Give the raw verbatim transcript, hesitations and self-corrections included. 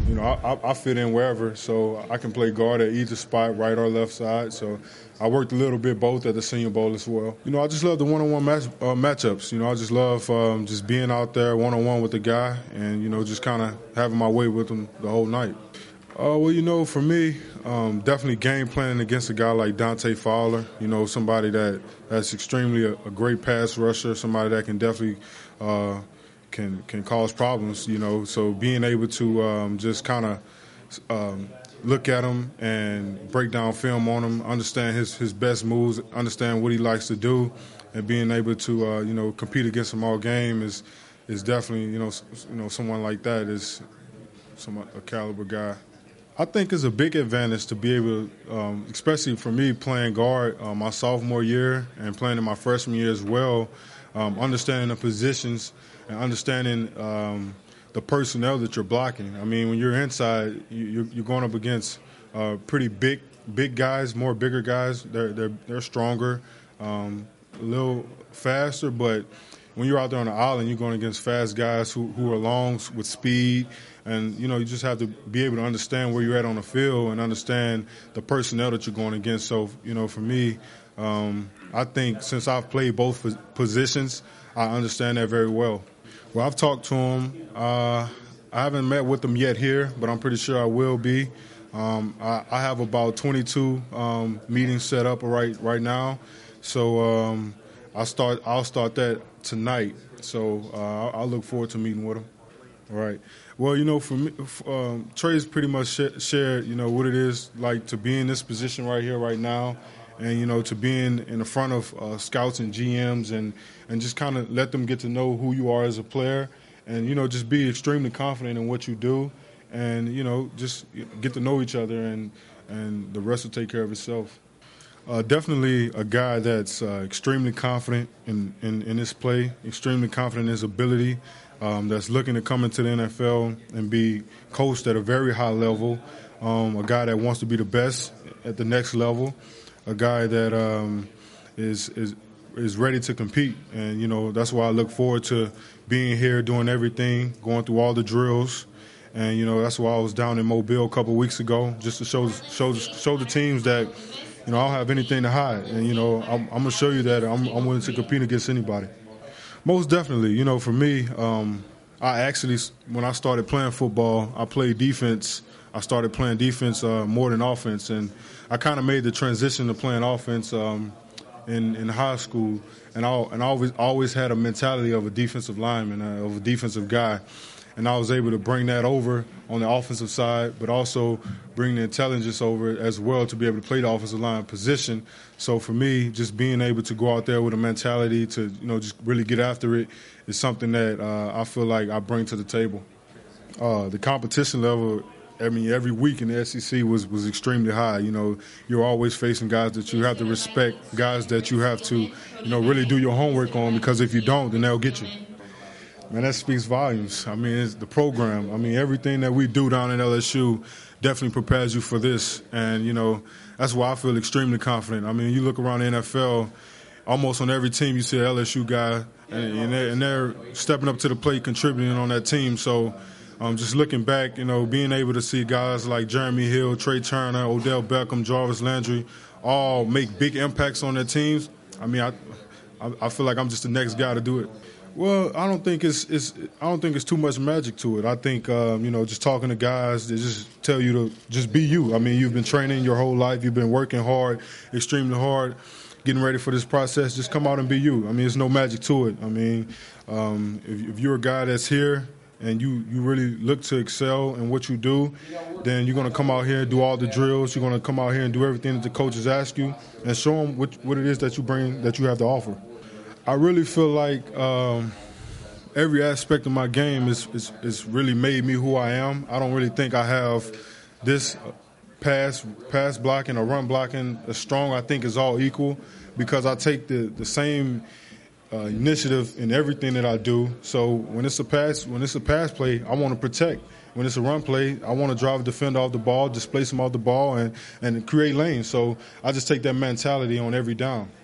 you know, I, I fit in wherever, so I can play guard at either spot, right or left side. So I worked a little bit both at the Senior Bowl as well. You know, I just love the one-on-one match, uh, matchups. You know, I just love um, just being out there one-on-one with the guy and, you know, just kind of having my way with him the whole night. Uh, well, you know, for me, um, definitely game planning against a guy like Dante Fowler, you know, somebody that, that's extremely a, a great pass rusher, somebody that can definitely uh, can can cause problems, you know. So being able to um, just kind of um, look at him and break down film on him, understand his, his best moves, understand what he likes to do, and being able to, uh, you know, compete against him all game is is definitely, you know, you know, someone like that is some a caliber guy. I think it's a big advantage to be able to, um, especially for me playing guard uh, my sophomore year and playing in my freshman year as well, um, understanding the positions and understanding um, the personnel that you're blocking. I mean, when you're inside, you, you're going up against uh, pretty big big guys, more bigger guys. They're, they're, they're stronger, um, a little faster, but when you're out there on the island, you're going against fast guys who, who are long with speed. And, you know, you just have to be able to understand where you're at on the field and understand the personnel that you're going against. So, you know, for me, um, I think since I've played both positions, I understand that very well. Well, I've talked to him. Uh, I haven't met with him yet here, but I'm pretty sure I will be. Um, I, I have about twenty-two um, meetings set up right right now. So um, I'll start, I'll start that tonight. So uh, I look forward to meeting with him. All right. Well, you know, for me, um, Trey's pretty much sh- shared, you know, what it is like to be in this position right here, right now, and, you know, to be in, in the front of uh, scouts and G Ms and, and just kind of let them get to know who you are as a player and, you know, just be extremely confident in what you do and, you know, just get to know each other and, and the rest will take care of itself. Uh, definitely a guy that's uh, extremely confident in, in, in his play, extremely confident in his ability, um, that's looking to come into the N F L and be coached at a very high level, um, a guy that wants to be the best at the next level, a guy that um, is, is is ready to compete. And, you know, that's why I look forward to being here, doing everything, going through all the drills. And, you know, that's why I was down in Mobile a couple weeks ago, just to show show show the teams that, you know, I don't have anything to hide. And, you know, I'm, I'm going to show you that I'm, I'm willing to compete against anybody. Most definitely. You know, for me, um, I actually, when I started playing football, I played defense. I started playing defense uh, more than offense. And I kind of made the transition to playing offense um, in, in high school. And I, and I always, always had a mentality of a defensive lineman, uh, of a defensive guy. And I was able to bring that over on the offensive side, but also bring the intelligence over as well to be able to play the offensive line position. So for me, just being able to go out there with a mentality to, you know, just really get after it is something that uh, I feel like I bring to the table. Uh, the competition level, I mean, every week in the S E C was, was extremely high. You know, you're always facing guys that you have to respect, guys that you have to, you know, really do your homework on, because if you don't, then they'll get you. Man, that speaks volumes. I mean, it's the program. I mean, everything that we do down at L S U definitely prepares you for this. And, you know, that's why I feel extremely confident. I mean, you look around the N F L, almost on every team you see an L S U guy, and, and, they're, and they're stepping up to the plate, contributing on that team. So um, just looking back, you know, being able to see guys like Jeremy Hill, Trey Turner, Odell Beckham, Jarvis Landry, all make big impacts on their teams, I mean, I, I, I feel like I'm just the next guy to do it. Well, I don't think it's, it's I don't think it's too much magic to it. I think um, you know, just talking to guys, they just tell you to just be you. I mean, you've been training your whole life, you've been working hard, extremely hard, getting ready for this process. Just come out and be you. I mean, there's no magic to it. I mean, um, if, if you're a guy that's here and you, you really look to excel in what you do, then you're going to come out here and do all the drills. You're going to come out here and do everything that the coaches ask you and show them what, what it is that you bring, that you have to offer. I really feel like um, every aspect of my game is, is, is really made me who I am. I don't really think I have this pass pass blocking or run blocking as strong. I think is all equal because I take the, the same uh, initiative in everything that I do. So when it's a pass when it's a pass play, I want to protect. When it's a run play, I want to drive a defender off the ball, displace him off the ball, and, and create lanes. So I just take that mentality on every down.